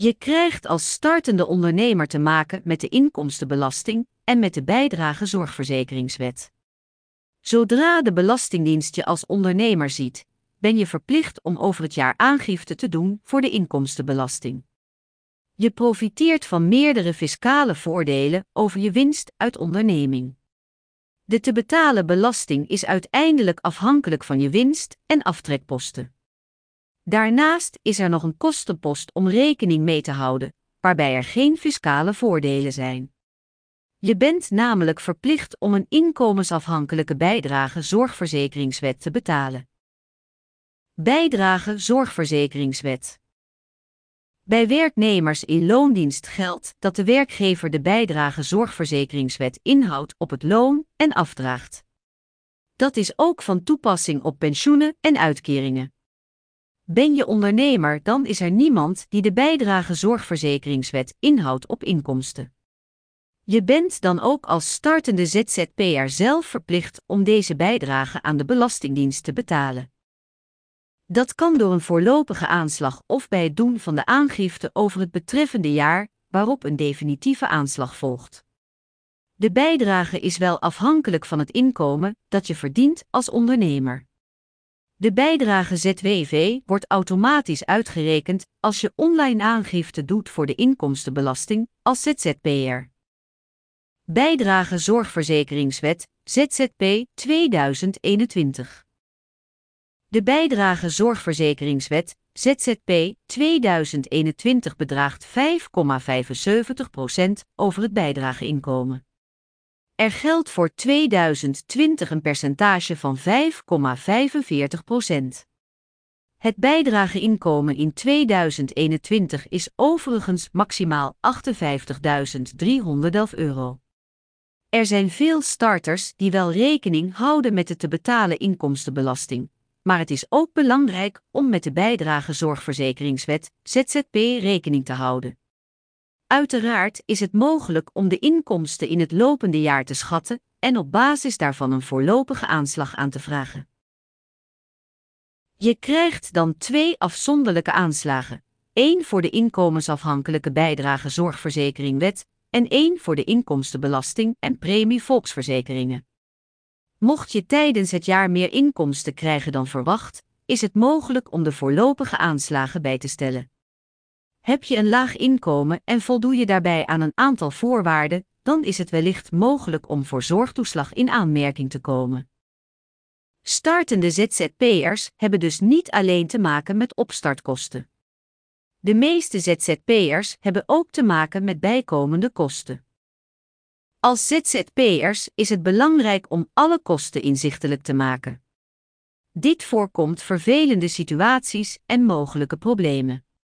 Je krijgt als startende ondernemer te maken met de inkomstenbelasting en met de bijdragezorgverzekeringswet. Zodra de Belastingdienst je als ondernemer ziet, ben je verplicht om over het jaar aangifte te doen voor de inkomstenbelasting. Je profiteert van meerdere fiscale voordelen over je winst uit onderneming. De te betalen belasting is uiteindelijk afhankelijk van je winst en aftrekposten. Daarnaast is er nog een kostenpost om rekening mee te houden, waarbij er geen fiscale voordelen zijn. Je bent namelijk verplicht om een inkomensafhankelijke bijdragezorgverzekeringswet te betalen. Bijdragezorgverzekeringswet. Bij werknemers in loondienst geldt dat de werkgever de bijdragezorgverzekeringswet inhoudt op het loon en afdraagt. Dat is ook van toepassing op pensioenen en uitkeringen. Ben je ondernemer, dan is er niemand die de bijdragezorgverzekeringswet inhoudt op inkomsten. Je bent dan ook als startende ZZP'er zelf verplicht om deze bijdrage aan de Belastingdienst te betalen. Dat kan door een voorlopige aanslag of bij het doen van de aangifte over het betreffende jaar, waarop een definitieve aanslag volgt. De bijdrage is wel afhankelijk van het inkomen dat je verdient als ondernemer. De bijdrage ZWV wordt automatisch uitgerekend als je online aangifte doet voor de inkomstenbelasting als ZZP'er. Bijdragezorgverzekeringswet, ZZP 2021. De bijdragezorgverzekeringswet, ZZP 2021 bedraagt 5,75% over het bijdrageinkomen. Er geldt voor 2020 een percentage van 5,45%. Het bijdrageinkomen in 2021 is overigens maximaal €58.311. Er zijn veel starters die wel rekening houden met de te betalen inkomstenbelasting, maar het is ook belangrijk om met de bijdragezorgverzekeringswet ZZP rekening te houden. Uiteraard is het mogelijk om de inkomsten in het lopende jaar te schatten en op basis daarvan een voorlopige aanslag aan te vragen. Je krijgt dan 2 afzonderlijke aanslagen, 1 voor de inkomensafhankelijke bijdragezorgverzekeringwet en 1 voor de inkomstenbelasting en premie volksverzekeringen. Mocht je tijdens het jaar meer inkomsten krijgen dan verwacht, is het mogelijk om de voorlopige aanslagen bij te stellen. Heb je een laag inkomen en voldoe je daarbij aan een aantal voorwaarden, dan is het wellicht mogelijk om voor zorgtoeslag in aanmerking te komen. Startende ZZP'ers hebben dus niet alleen te maken met opstartkosten. De meeste ZZP'ers hebben ook te maken met bijkomende kosten. Als ZZP'ers is het belangrijk om alle kosten inzichtelijk te maken. Dit voorkomt vervelende situaties en mogelijke problemen.